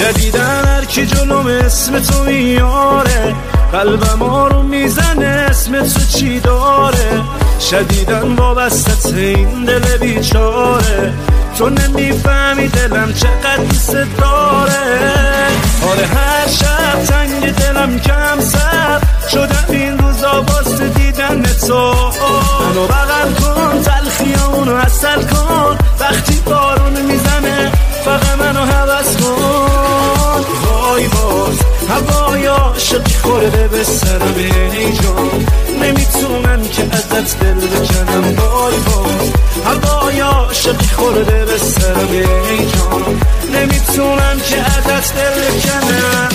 جدیدن هر کی جلوم اسم تو میاره، قلبم آروم میزنه اسم تو چی داره. شدیدن وابستت این دل بیچاره، تو نمیفهمی دلم چقدر دوست داره. آره هر شب تنگ دلم کم سر شدم این روزا واسه دیدن تو. منو بغل کن تلخیامونو عسل کن، وقتی بارون میزنه فقط منو هوس کن. وای باز هوای عاشقی خورده به سرم ای جان، نمیتونم که ازت دل بکنم. وای باز هوای عاشقی خورده به سرم ای جان، نمیتونم که ازت دل بکنم.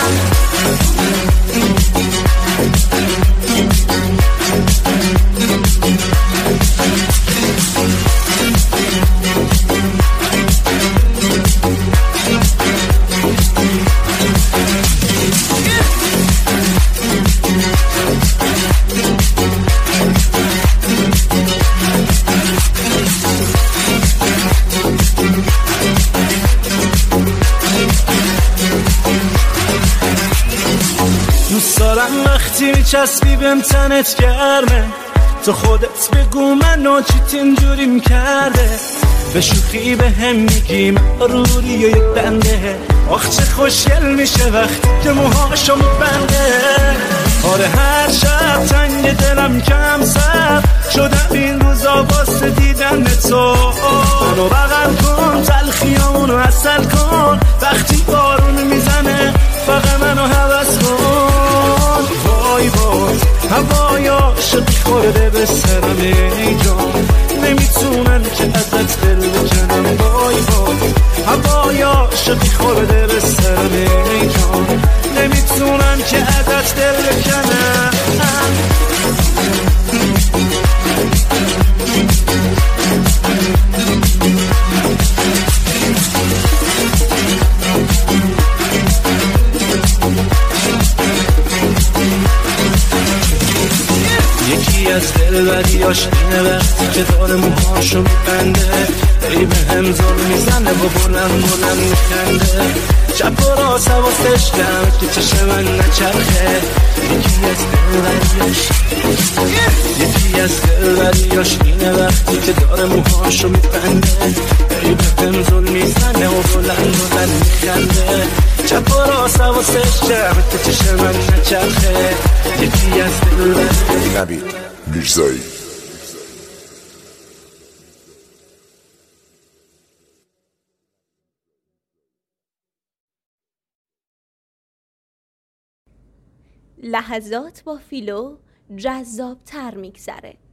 دوست دارم وقتی میچسبی بهم تنت گرمه، تو خودت بگو منو چیت اینجوریم کرده. به شوخی به هم میگیم روری و یک بنده، آخ چه خوشگل میشه وقتی که موهاشو میبنده. آره هر شب تنگ دلم کم سر شدم این روزا واسه دیدن تو. منو بغل کن تلخیامونو عسل کن، وقتی بارون میزنه فقط منو هوس کن. وای باز هوای عاشقی خورده به سرم ای جان، نمیتونم که ازت دل بکنم. وای باز هوای عاشقی خورده به سرم ای جان، نمیتونم که ازت دل بکنم. یکی از دلبریاش اینه وقتی که داره موهاشو میبنده، ای به هم زل میزنه و بلند بلند میخنده. چپ و راست حواسش کم که چشم من نچرخه. یکی از دلبریاش اینه وقتی که داره موهاشو میبنده، ای به هم زل میزنه و بلند بلند میخنده. چپ و راست حواسش کم که چشم من نچرخه. یکی از دلبریاش نبید میرزایی. لحظات با فیلو جذاب تر میگذره.